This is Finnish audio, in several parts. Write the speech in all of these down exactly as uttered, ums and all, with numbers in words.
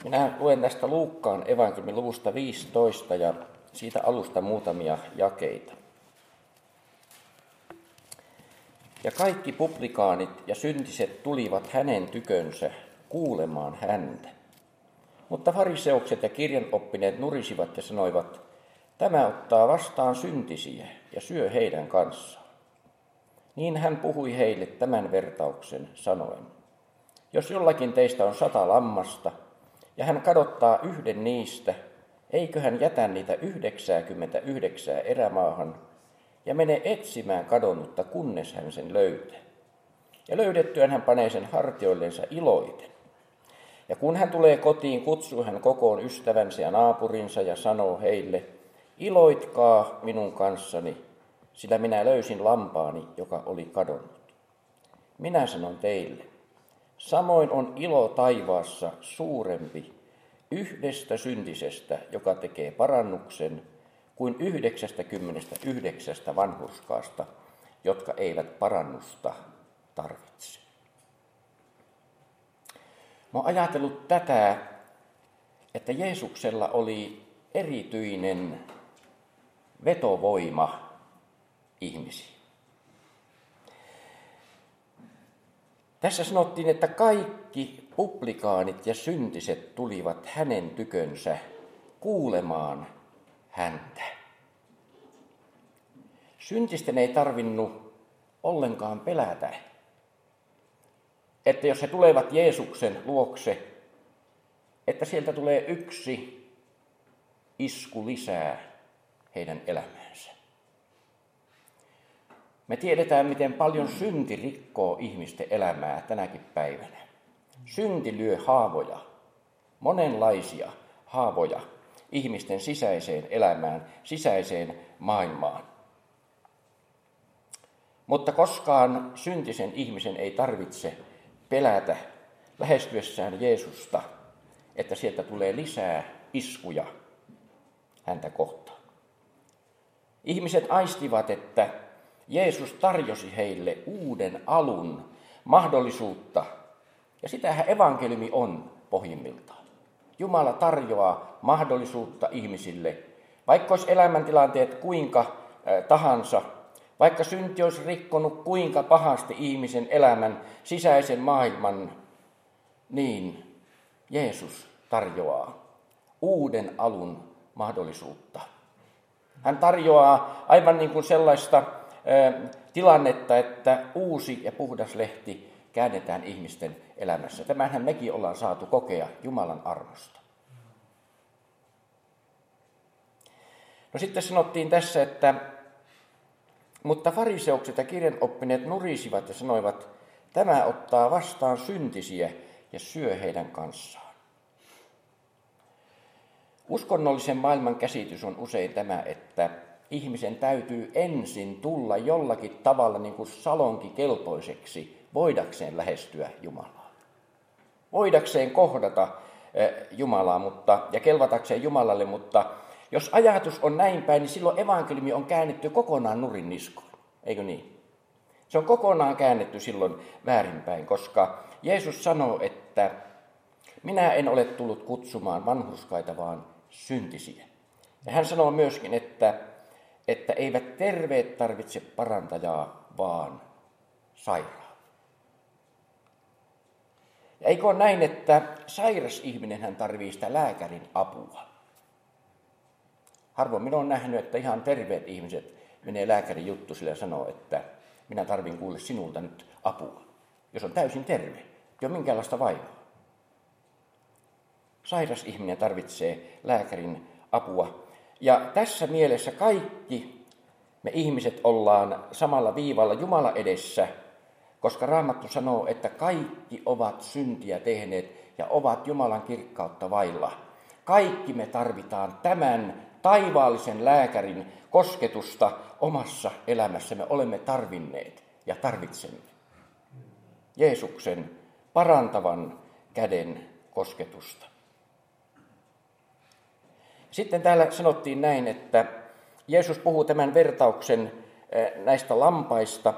Minä luen tästä Luukkaan evankeliumin luvusta viisitoista ja siitä alusta muutamia jakeita. Ja kaikki publikaanit ja syntiset tulivat hänen tykönsä kuulemaan häntä. Mutta fariseukset ja kirjanoppineet nurisivat ja sanoivat, tämä ottaa vastaan syntisiä ja syö heidän kanssaan. Niin hän puhui heille tämän vertauksen sanoen. Jos jollakin teistä on sata lammasta, ja hän kadottaa yhden niistä, eikö hän jätä niitä yhdeksänkymmentäyhdeksää erämaahan ja mene etsimään kadonnutta, kunnes hän sen löytää. Ja löydettyään hän panee sen hartioillensa iloiten. Ja kun hän tulee kotiin, kutsuu hän kokoon ystävänsä ja naapurinsa ja sanoo heille, iloitkaa minun kanssani, sillä minä löysin lampaani, joka oli kadonnut. Minä sanon teille, samoin on ilo taivaassa suurempi yhdestä syntisestä, joka tekee parannuksen, kuin yhdeksästäkymmenestäyhdeksästä vanhurskaasta, jotka eivät parannusta tarvitse. Mä oon ajatellut tätä, että Jeesuksella oli erityinen vetovoima ihmisiin. Tässä sanottiin, että kaikki publikaanit ja syntiset tulivat hänen tykönsä kuulemaan häntä. Syntisten ei tarvinnut ollenkaan pelätä, että jos he tulevat Jeesuksen luokse, että sieltä tulee yksi isku lisää heidän elämäänsä. Me tiedetään, miten paljon synti rikkoo ihmisten elämää tänäkin päivänä. Synti lyö haavoja, monenlaisia haavoja ihmisten sisäiseen elämään, sisäiseen maailmaan. Mutta koskaan syntisen ihmisen ei tarvitse pelätä lähestyessään Jeesusta, että sieltä tulee lisää iskuja häntä kohtaan. Ihmiset aistivat, että Jeesus tarjosi heille uuden alun, mahdollisuutta, ja sitähän evankeliumi on pohjimmiltaan. Jumala tarjoaa mahdollisuutta ihmisille, vaikka olisi elämäntilanteet kuinka tahansa, vaikka synti olisi rikkonut kuinka pahasti ihmisen elämän sisäisen maailman, niin Jeesus tarjoaa uuden alun mahdollisuutta. Hän tarjoaa aivan niin kuin sellaista tilannetta, että uusi ja puhdas lehti käännetään ihmisten elämässä. Tämänhän mekin ollaan saatu kokea Jumalan armosta. No sitten sanottiin tässä, että mutta fariseukset ja kirjanoppineet nurisivat ja sanoivat, tämä ottaa vastaan syntisiä ja syö heidän kanssaan. Uskonnollisen maailman käsitys on usein tämä, että ihmisen täytyy ensin tulla jollakin tavalla niin kuin salonkikelpoiseksi voidakseen lähestyä Jumalaa. Voidakseen kohdata Jumalaa mutta, ja kelvatakseen Jumalalle, mutta jos ajatus on näin päin, niin silloin evankeliumi on käännetty kokonaan nurin niskoon. Eikö niin? Se on kokonaan käännetty silloin väärinpäin, koska Jeesus sanoo, että minä en ole tullut kutsumaan vanhurskaita, vaan syntisiä. Ja hän sanoo myöskin, että, että eivät terveet tarvitse parantajaa, vaan sairaat. Ja eikö ole näin, että sairas ihminen hän tarvitsee sitä lääkärin apua? Harvoin minä olen nähnyt, että ihan terveet ihmiset menee lääkärin juttusille ja sanoo, että minä tarvin kuulla sinulta nyt apua. Jos on täysin terve, ei ole minkäänlaista vaivaa. Sairas ihminen tarvitsee lääkärin apua. Ja tässä mielessä kaikki me ihmiset ollaan samalla viivalla Jumala edessä, koska Raamattu sanoo, että kaikki ovat syntiä tehneet ja ovat Jumalan kirkkautta vailla. Kaikki me tarvitaan tämän taivaallisen lääkärin kosketusta omassa elämässämme. Olemme tarvinneet ja tarvitsemme Jeesuksen parantavan käden kosketusta. Sitten täällä sanottiin näin, että Jeesus puhuu tämän vertauksen näistä lampaista.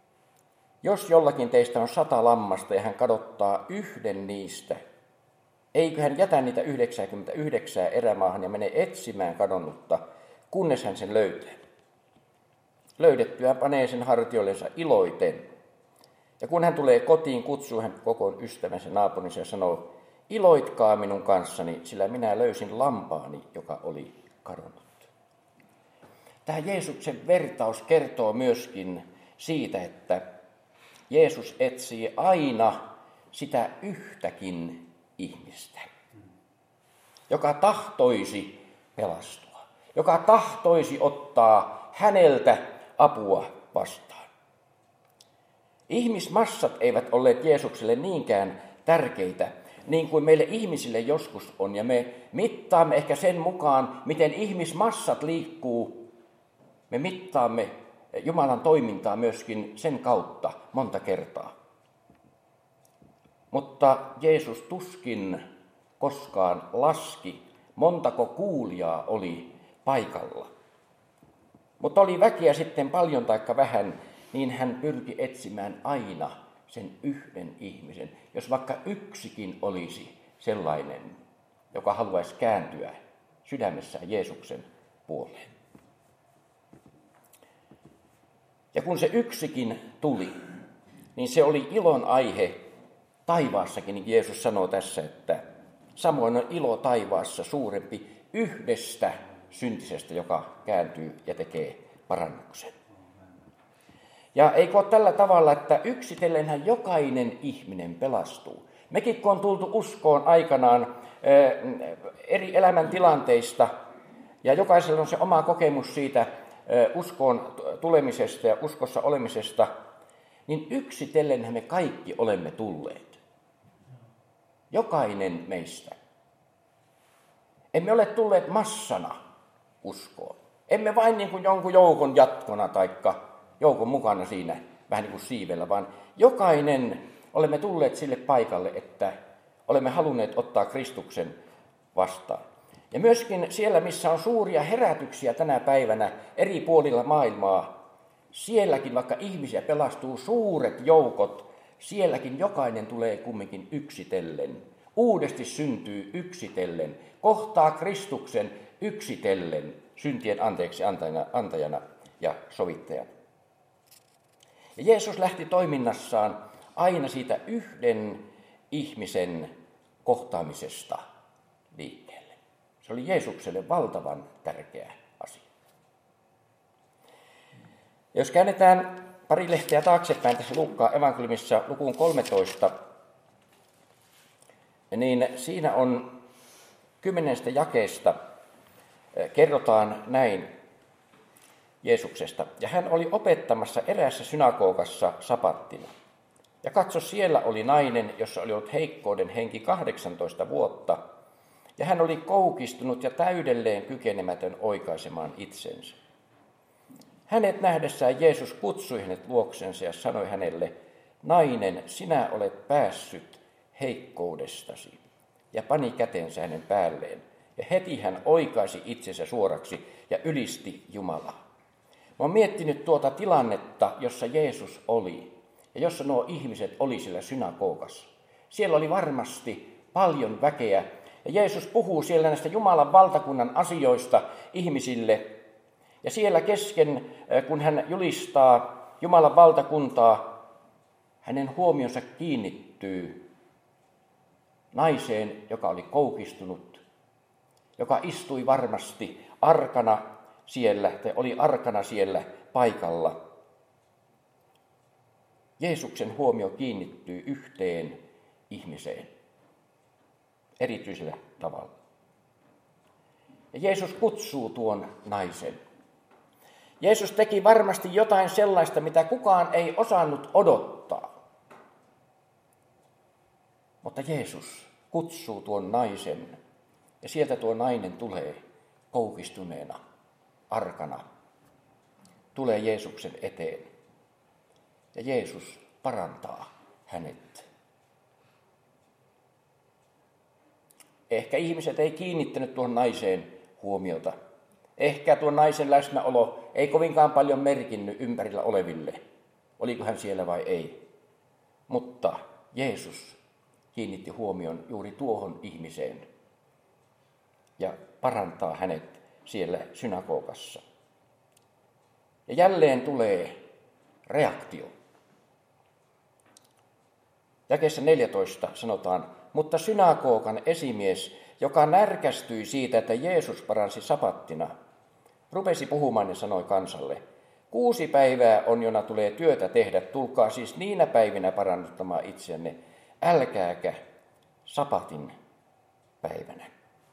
Jos jollakin teistä on sata lammasta ja hän kadottaa yhden niistä, Eikö hän jätä niitä yhdeksänkymmentäyhdeksän erämaahan ja mene etsimään kadonnutta, kunnes hän sen löytää. Löydettyään panee sen hartioillensa iloiten. Ja kun hän tulee kotiin, kutsuu hän kokoon ystävänsä naapurinsa ja sanoo, iloitkaa minun kanssani, sillä minä löysin lampaani, joka oli kadonnut. Tämä Jeesuksen vertaus kertoo myöskin siitä, että Jeesus etsii aina sitä yhtäkin ihmistä, joka tahtoisi pelastua, joka tahtoisi ottaa häneltä apua vastaan. Ihmismassat eivät olleet Jeesukselle niinkään tärkeitä, niin kuin meille ihmisille joskus on, ja me mittaamme ehkä sen mukaan, miten ihmismassat liikkuu. Me mittaamme Jumalan toimintaa myöskin sen kautta monta kertaa. Mutta Jeesus tuskin koskaan laski, montako kuulijaa oli paikalla. Mutta oli väkeä sitten paljon taikka vähän, niin hän pyrki etsimään aina sen yhden ihmisen. Jos vaikka yksikin olisi sellainen, joka haluaisi kääntyä sydämessään Jeesuksen puoleen. Ja kun se yksikin tuli, niin se oli ilon aihe taivaassakin, niin Jeesus sanoo tässä, että samoin on ilo taivaassa suurempi yhdestä syntisestä, joka kääntyy ja tekee parannuksen. Ja eikö ole tällä tavalla, että yksitellenhän jokainen ihminen pelastuu. Mekin kun on tultu uskoon aikanaan eri elämäntilanteista, ja jokaisella on se oma kokemus siitä uskoon tulemisesta ja uskossa olemisesta, niin yksitellenhän me kaikki olemme tulleet. Jokainen meistä. Emme ole tulleet massana uskoon. Emme vain niin kuin jonkun joukon jatkona taikka joukon mukana siinä vähän niin kuin siivellä, vaan jokainen olemme tulleet sille paikalle, että olemme halunneet ottaa Kristuksen vastaan. Ja myöskin siellä, missä on suuria herätyksiä tänä päivänä eri puolilla maailmaa, sielläkin vaikka ihmisiä pelastuu suuret joukot, sielläkin jokainen tulee kumminkin yksitellen. Uudesti syntyy yksitellen, kohtaa Kristuksen yksitellen, syntien anteeksi antajana, antajana ja sovittajana. Ja Jeesus lähti toiminnassaan aina siitä yhden ihmisen kohtaamisesta liikkeelle. Se oli Jeesukselle valtavan tärkeä asia. Ja jos käännetään pari lehteä taaksepäin tässä Luukkaan evankeliumissa lukuun kolmetoista, niin siinä on kymmenestä jakeesta kerrotaan näin Jeesuksesta. Ja hän oli opettamassa eräässä synagogassa sapattina. Ja katso, siellä oli nainen, jossa oli ollut heikkouden henki kahdeksantoista vuotta. Ja hän oli koukistunut ja täydelleen kykenemätön oikaisemaan itsensä. Hänet nähdessään Jeesus kutsui hänet luoksensa ja sanoi hänelle, nainen, sinä olet päässyt heikkoudestasi. Ja pani kätensä hänen päälleen. Ja heti hän oikaisi itsensä suoraksi ja ylisti Jumalaa. Mä oon miettinyt tuota tilannetta, jossa Jeesus oli ja jossa nuo ihmiset oli siellä synagogassa. Siellä oli varmasti paljon väkeä ja Jeesus puhuu siellä näistä Jumalan valtakunnan asioista ihmisille. Ja siellä kesken, kun hän julistaa Jumalan valtakuntaa, hänen huomionsa kiinnittyy naiseen, joka oli koukistunut, joka istui varmasti arkana siellä, tai oli arkana siellä paikalla. Jeesuksen huomio kiinnittyy yhteen ihmiseen erityisellä tavalla. Ja Jeesus kutsuu tuon naisen. Jeesus teki varmasti jotain sellaista, mitä kukaan ei osannut odottaa. Mutta Jeesus kutsuu tuon naisen, ja sieltä tuo nainen tulee koukistuneena, arkana. Tulee Jeesuksen eteen. Ja Jeesus parantaa hänet. Ehkä ihmiset ei kiinnittänyt tuohon naiseen huomiota. Ehkä tuon naisen läsnäolo ei kovinkaan paljon merkinnyt ympärillä oleville. Oliko hän siellä vai ei. Mutta Jeesus kiinnitti huomion juuri tuohon ihmiseen ja parantaa hänet siellä synagogassa. Ja jälleen tulee reaktio. Jakeessa neljätoista sanotaan, mutta synagogan esimies, joka närkästyi siitä, että Jeesus paransi sapattina, rupesi puhumaan ja sanoi kansalle, kuusi päivää on, jona tulee työtä tehdä, tulkaa siis niinä päivinä parannuttamaan itseänne, älkääkä sapatin päivänä.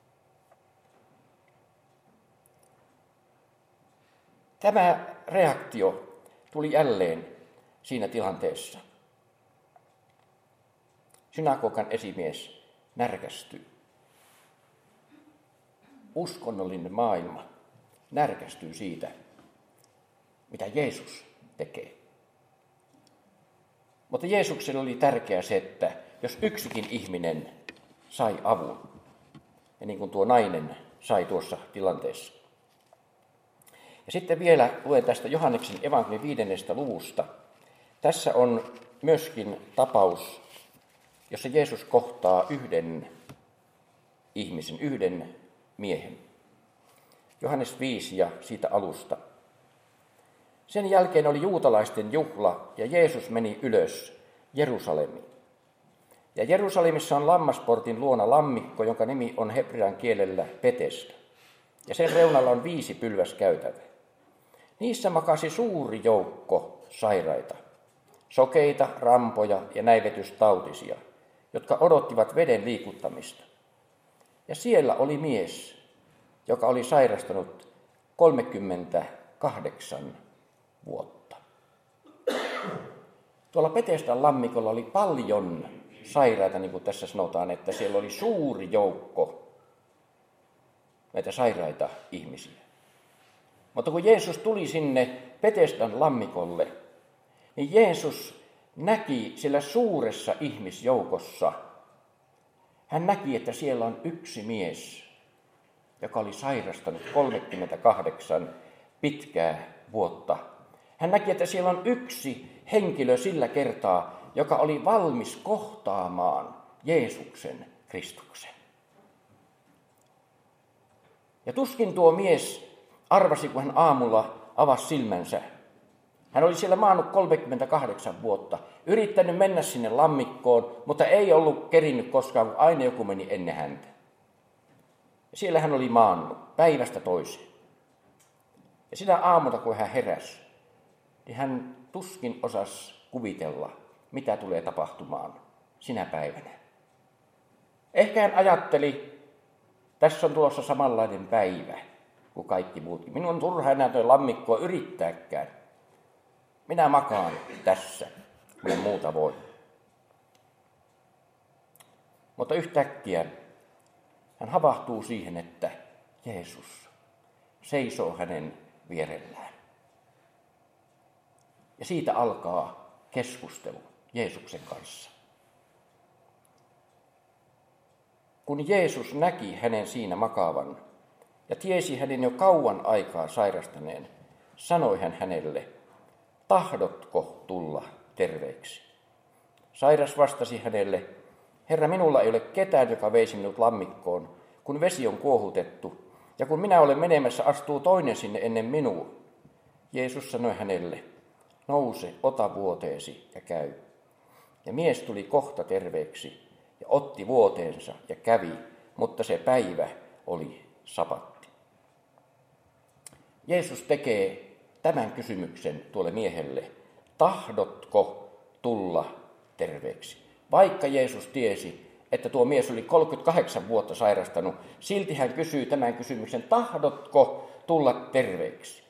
Tämä reaktio tuli jälleen siinä tilanteessa. Synagogan esimies närkästyy. Uskonnollinen maailma närkästyy siitä, mitä Jeesus tekee. Mutta Jeesukselle oli tärkeää se, että jos yksikin ihminen sai avun, ja niin kuin tuo nainen sai tuossa tilanteessa. Ja sitten vielä luen tästä Johanneksen evankeliumin viidennestä luvusta. Tässä on myöskin tapaus, jossa Jeesus kohtaa yhden ihmisen, yhden miehen. Johannes viisi ja siitä alusta. Sen jälkeen oli juutalaisten juhla ja Jeesus meni ylös Jerusalemiin. Ja Jerusalemissa on lammasportin luona lammikko, jonka nimi on hebrean kielellä Betesda. Ja sen reunalla on viisi pylväskäytävää. Niissä makasi suuri joukko sairaita, sokeita, rampoja ja näivetystautisia, jotka odottivat veden liikuttamista. Ja siellä oli mies, joka oli sairastanut kolmekymmentäkahdeksan vuotta. Tuolla Betesdan lammikolla oli paljon sairaita, niin kuin tässä sanotaan, että siellä oli suuri joukko näitä sairaita ihmisiä. Mutta kun Jeesus tuli sinne Betesdan lammikolle, niin Jeesus näki siellä suuressa ihmisjoukossa, hän näki, että siellä on yksi mies, joka oli sairastanut kolmekymmentäkahdeksan pitkää vuotta. Hän näki, että siellä on yksi henkilö sillä kertaa, joka oli valmis kohtaamaan Jeesuksen, Kristuksen. Ja tuskin tuo mies arvasi, kun hän aamulla avasi silmänsä. Hän oli siellä maannut kolmekymmentäkahdeksan vuotta, yrittänyt mennä sinne lammikkoon, mutta ei ollut kerinnyt koskaan, kun aina joku meni ennen häntä. Ja siellä hän oli maannut päivästä toiseen. Ja sitä aamulla, kun hän heräsi, niin hän tuskin osasi kuvitella, mitä tulee tapahtumaan sinä päivänä. Ehkä hän ajatteli, tässä on tulossa samanlainen päivä kuin kaikki muutkin. Minun on turha enää tuo lammikkoa yrittääkään. Minä makaan tässä, kun muuta voi. Mutta yhtäkkiä hän havahtuu siihen, että Jeesus seisoo hänen vierellään. Ja siitä alkaa keskustelu Jeesuksen kanssa. Kun Jeesus näki hänen siinä makaavan ja tiesi hänen jo kauan aikaa sairastaneen, sanoi hän hänelle, tahdotko tulla terveeksi? Sairas vastasi hänelle, Herra, minulla ei ole ketään, joka veisi minut lammikkoon, kun vesi on kuohutettu, ja kun minä olen menemässä, astuu toinen sinne ennen minua. Jeesus sanoi hänelle, nouse, ota vuoteesi ja käy. Ja mies tuli kohta terveeksi ja otti vuoteensa ja kävi, mutta se päivä oli sapatti. Jeesus tekee tämän kysymyksen tuolle miehelle, tahdotko tulla terveeksi? Vaikka Jeesus tiesi, että tuo mies oli kolmekymmentäkahdeksan vuotta sairastanut, silti hän kysyy tämän kysymyksen, tahdotko tulla terveeksi?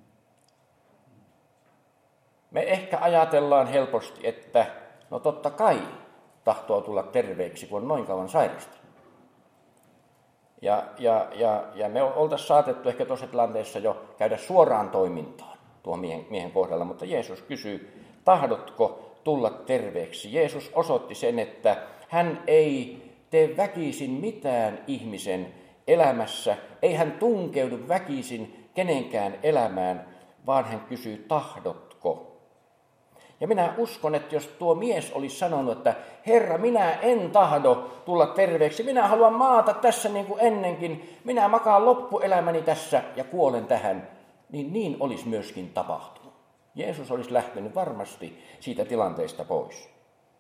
Me ehkä ajatellaan helposti, että no totta kai tahtoo tulla terveeksi, kun on noin kauan sairastunut. Ja, ja, ja, ja me oltaisiin saatettu ehkä tuossa tilanteessa jo käydä suoraan toimintaan tuon miehen, miehen kohdalla, mutta Jeesus kysyy, tahdotko tulla terveeksi? Jeesus osoitti sen, että hän ei tee väkisin mitään ihmisen elämässä, ei hän tunkeudu väkisin kenenkään elämään, vaan hän kysyy, tahdotko? Ja minä uskon, että jos tuo mies olisi sanonut, että Herra, minä en tahdo tulla terveeksi, minä haluan maata tässä niin kuin ennenkin, minä makaan loppuelämäni tässä ja kuolen tähän, niin niin olisi myöskin tapahtunut. Jeesus olisi lähtenyt varmasti siitä tilanteesta pois.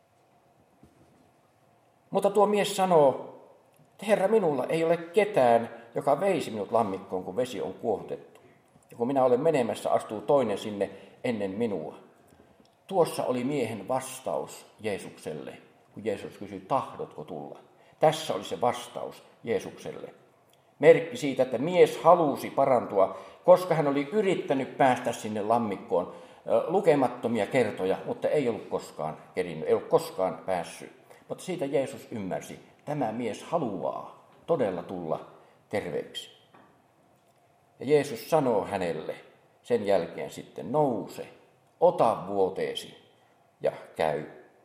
Mutta tuo mies sanoo, että Herra, minulla ei ole ketään, joka veisi minut lammikkoon, kun vesi on kuohutettu. Ja kun minä olen menemässä, astuu toinen sinne ennen minua. Tuossa oli miehen vastaus Jeesukselle, kun Jeesus kysyi, tahdotko tulla. Tässä oli se vastaus Jeesukselle. Merkki siitä, että mies halusi parantua, koska hän oli yrittänyt päästä sinne lammikkoon lukemattomia kertoja, mutta ei ollut koskaan kerinnyt, ei ollut koskaan päässyt. Mutta siitä Jeesus ymmärsi, tämä mies haluaa todella tulla terveeksi. Ja Jeesus sanoo hänelle sen jälkeen sitten, nouse, ota vuoteesi ja käy.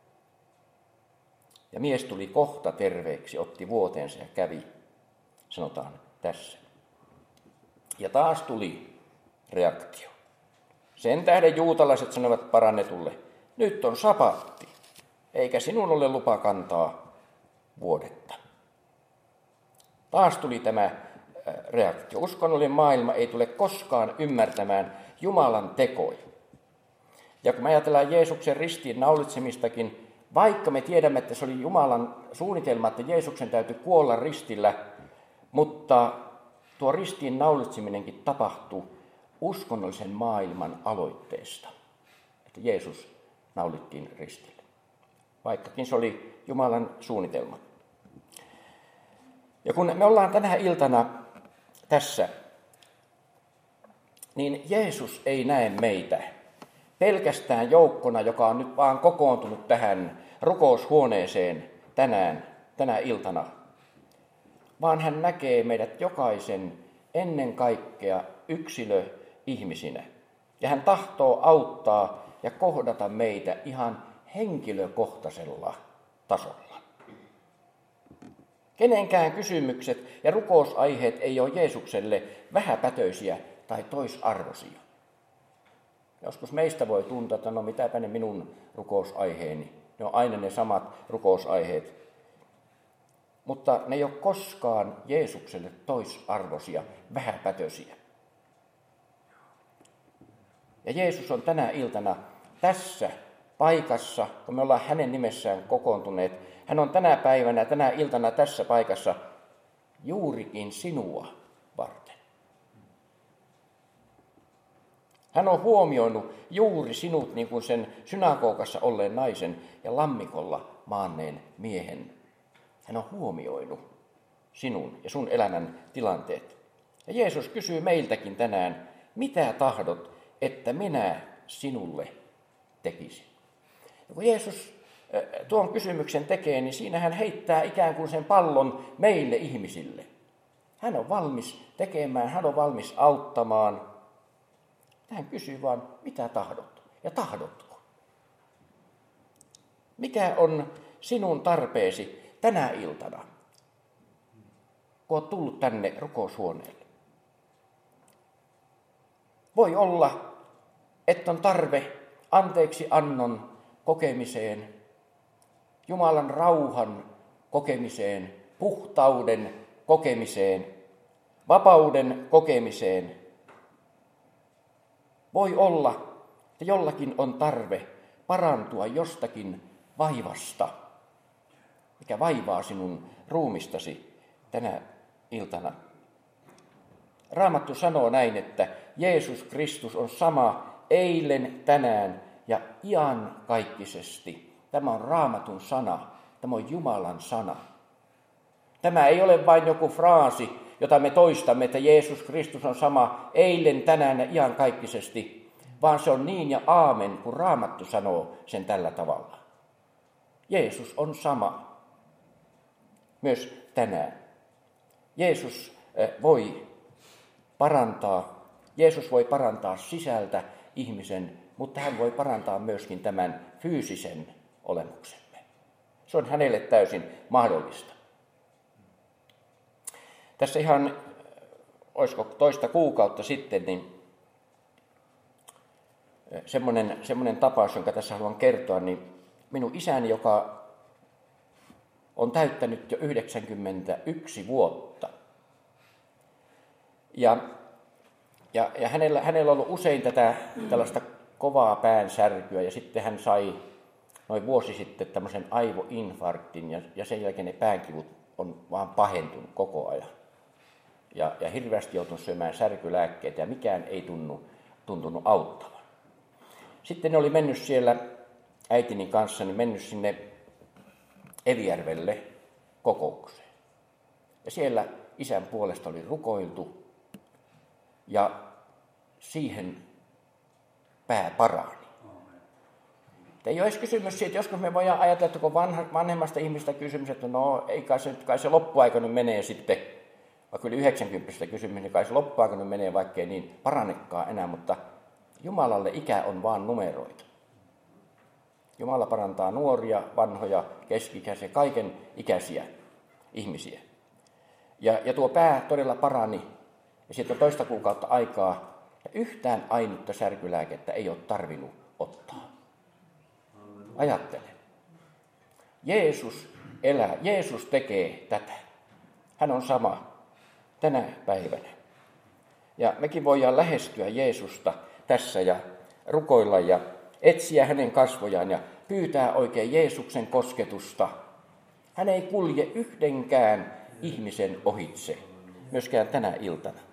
Ja mies tuli kohta terveeksi, otti vuoteensa ja kävi, sanotaan tässä. Ja taas tuli reaktio. Sen tähden juutalaiset sanovat parannetulle, nyt on sapatti, eikä sinun ole lupa kantaa vuodetta. Taas tuli tämä reaktio. Uskonnollinen maailma ei tule koskaan ymmärtämään Jumalan tekoja. Ja kun me ajatellaan Jeesuksen ristiin naulitsemistakin, vaikka me tiedämme, että se oli Jumalan suunnitelma, että Jeesuksen täytyy kuolla ristillä, mutta tuo ristiin naulitseminenkin tapahtui uskonnollisen maailman aloitteesta. Että Jeesus naulittiin ristille, vaikkakin se oli Jumalan suunnitelma. Ja kun me ollaan tänä iltana tässä, niin Jeesus ei näe meitä pelkästään joukkona, joka on nyt vaan kokoontunut tähän rukoushuoneeseen tänään, tänä iltana, vaan hän näkee meidät jokaisen ennen kaikkea yksilöihmisinä. Ja hän tahtoo auttaa ja kohdata meitä ihan henkilökohtaisella tasolla. Kenenkään kysymykset ja rukousaiheet ei ole Jeesukselle vähäpätöisiä tai toisarvoisia. Joskus meistä voi tuntua, että no mitäpä ne minun rukousaiheeni. Ne on aina ne samat rukousaiheet. Mutta ne ei ole koskaan Jeesukselle toisarvoisia, vähäpätöisiä. Ja Jeesus on tänä iltana tässä paikassa, kun me ollaan hänen nimessään kokoontuneet. Hän on tänä päivänä, tänä iltana tässä paikassa juurikin sinua varten. Hän on huomioinut juuri sinut niin kuin sen synagogassa olleen naisen ja lammikolla maanneen miehen. Hän on huomioinut sinun ja sun elämän tilanteet. Ja Jeesus kysyy meiltäkin tänään, mitä tahdot, että minä sinulle tekisin. Ja kun Jeesus tuon kysymyksen tekee, niin siinä hän heittää ikään kuin sen pallon meille ihmisille. Hän on valmis tekemään, hän on valmis auttamaan. Hän kysyy vaan, mitä tahdot ja tahdotko? Mikä on sinun tarpeesi tänä iltana, kun olet tullut tänne rukoushuoneelle? Voi olla, että on tarve anteeksi annon kokemiseen, Jumalan rauhan kokemiseen, puhtauden kokemiseen, vapauden kokemiseen. Voi olla, että jollakin on tarve parantua jostakin vaivasta, mikä vaivaa sinun ruumistasi tänä iltana. Raamattu sanoo näin, että Jeesus Kristus on sama eilen, tänään ja iankaikkisesti. Tämä on Raamatun sana, tämä on Jumalan sana. Tämä ei ole vain joku fraasi, jota me toistamme, että Jeesus Kristus on sama eilen, tänään ja iankaikkisesti, vaan se on niin ja aamen, kun Raamattu sanoo sen tällä tavalla. Jeesus on sama myös tänään. Jeesus voi parantaa, Jeesus voi parantaa sisältä ihmisen, mutta hän voi parantaa myöskin tämän fyysisen olemuksemme. Se on hänelle täysin mahdollista. Tässä ihan, olisiko toista kuukautta sitten, niin semmoinen, semmoinen tapaus, jonka tässä haluan kertoa, niin minun isäni, joka on täyttänyt jo yhdeksänkymmentäyksi vuotta. Ja, ja, ja hänellä, hänellä on ollut usein tätä tällaista kovaa päänsärkyä, ja sitten hän sai noin vuosi sitten tämmöisen aivoinfarktin, ja, ja sen jälkeen ne päänkivut on vaan pahentunut koko ajan. Ja, ja hirveästi joutunut syömään särkylääkkeitä, ja mikään ei tunnu, tuntunut auttavan. Sitten ne oli mennyt siellä äitini kanssa, niin mennyt sinne Evijärvelle kokoukseen. Ja siellä isän puolesta oli rukoiltu, ja siihen pää parani. Ei ole edes kysymys siitä, joskus me voidaan ajatella, että kun vanha, vanhemmasta ihmistä kysymys, että no ei kai se, kai se loppuaika nyt menee sitten, vaikka yli yhdeksänkymmentä kysymys, niin kai se loppuaika nyt menee, vaikkei niin parannekaan enää, mutta Jumalalle ikä on vaan numeroita. Jumala parantaa nuoria, vanhoja, keski-ikäisiä, kaiken ikäisiä ihmisiä. Ja, ja tuo pää todella parani, ja siitä on toista kuukautta aikaa, ja yhtään ainutta särkylääkettä ei ole tarvinnut ottaa. Ajattele. Jeesus elää, Jeesus tekee tätä. Hän on sama tänä päivänä. Ja mekin voidaan lähestyä Jeesusta tässä ja rukoilla ja etsiä hänen kasvojaan ja pyytää oikein Jeesuksen kosketusta. Hän ei kulje yhdenkään ihmisen ohitse, myöskään tänä iltana.